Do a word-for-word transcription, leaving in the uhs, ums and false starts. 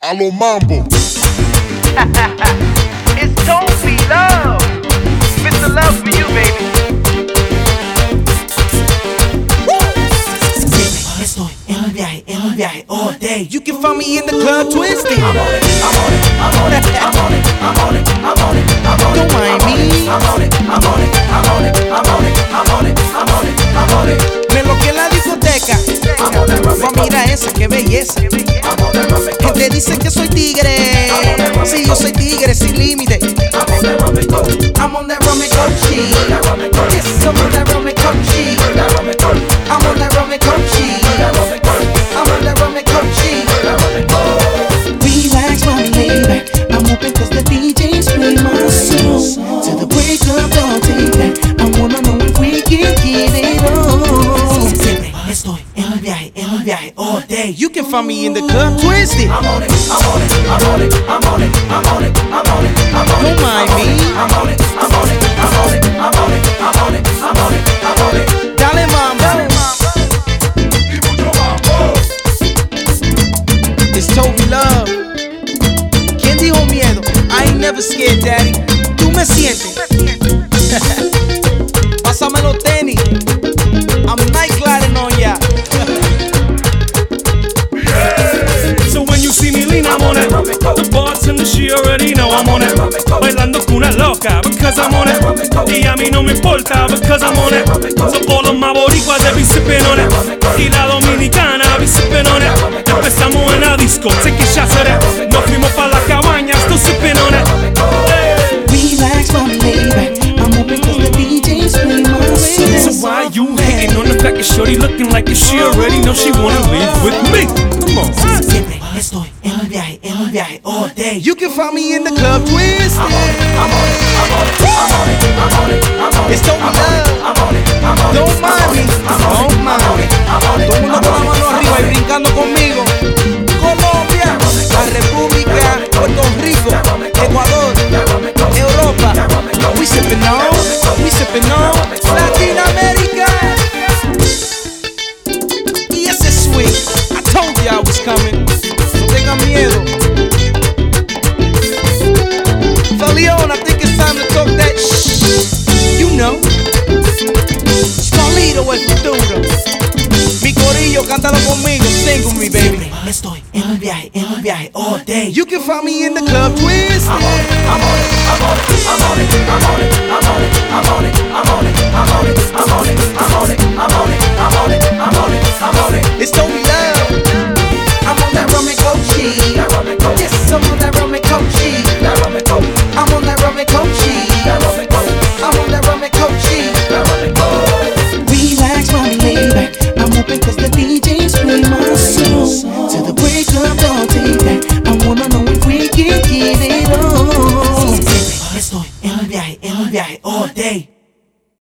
a lo mambo. It's Toby Love. Mister Love for you, baby. Estoy en el viaje, en el viaje all day. You can find me in the club twisting. I'm on it, I'm on it, I'm on it, I'm on it, I'm on it, I'm on it, I'm on it. Don't mind me. I'm on it, I'm on it, I'm on it, I'm on it, I'm on it, I'm on it, I'm on it. Me lo que en la discoteca. Oh, mira esa, qué belleza. Gente dice que soy tigre. Sí, yo soy tigre sin límite. I'm on that rum and coke cheese. Yes, I'm on that rum and coke cheese. I'm on that rum and coke cheese. I'm on that rum and coke cheese. Relax, mommy, lay back. I'm open cause the D Js play my song. To the break of dawn, take that. I wanna know if we can get it on. Siempre estoy en el viaje, en el viaje all day. You can find me in the club twisted. I'm on it, I'm on it, I'm on it, I'm on it, I'm on it, I'm on it, I'm on it. Don't mind me. I'm on it, I'm on it, I'm on it, I'm on it, I'm on it, I'm on it, I'm on it. Dale mambo. It's Toby Love. ¿Quién dijo miedo? I ain't never scared, daddy. Tú me sientes. Pásame los tenis. I'm night gliding on ya. So when you see me lean, I'm on it. The bartender, she already know I'm on it. Bailando con una loca because I'm on it. Y a mí no me importa because I'm on it. So all of my boricuas, they be sipping on it. Y la dominicana be sipping on it. Empezamos en la disco, taking shots of that. Nos fuimos pa' la cabaña, still sipping on it. Relax, mommy, lay back. I'm open cause the D Js play my song. So why you hating on the fact that shorty looking like if she already know she wanna live with me? Come on. Siempre estoy en el viaje, en el viaje all day. You can find me in the club twisted. I'm on it, I'm on it, I'm on it, I'm on it, I'm on it, I'm on it. It's Toby Love. I'm on it, I'm on it. Don't mind me. Don't mind me. Todo el mundo con la mano arriba y brincando conmigo. Colombia, la República, Puerto Rico, Ecuador, Europa. We sipping on, we sipping on Latinoamérica. Y ese es sweet. I told you I was coming. No tengan miedo. Falion, I think it's time to talk that shh. You know. Solito el futuro. Mi corillo, cántalo conmigo. Sing with me, baby. Estoy en el viaje, en el viaje all day. You can find me in the club twisted. I'm on it, I'm on it, I'm on it, I'm on it, I'm on it, I'm on it, I'm on it, I'm on it, I'm on it, I'm on it, I'm on it, I'm on it, I'm on it, I'm on it, I'm on it. It's Toby Love. I'm on that rum and coke cheese. Yes, I'm on that rum and coke cheese. I'm on that rum and coke cheese. I'm on that rum and coke cheese. Relax, mommy, lay back. I'm open cause the D Js play my song. To the break of dawn, take that. I wanna know if we can get it on. Estoy en el viaje, en el viaje all